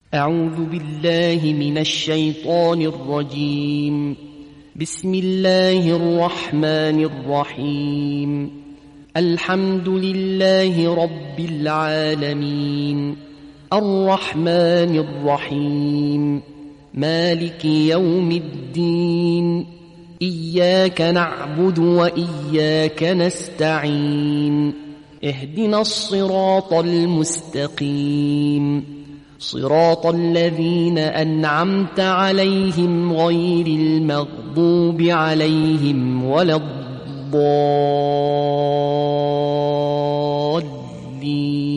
أعوذ بالله من الشيطان الرجيم. بسم الله الرحمن الرحيم. الحمد لله رب العالمين، الرحمن الرحيم، مالك يوم الدين، إياك نعبد وإياك نستعين، اهدنا الصراط المستقيم، صراط الذين أنعمت عليهم غير المغضوب عليهم ولا الضالين.